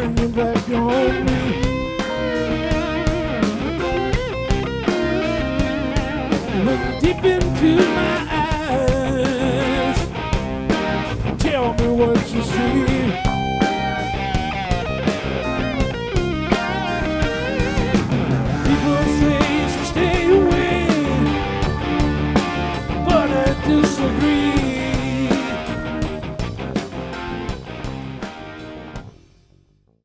bringing back on me. Look deep into my eyes. Tell me what you see.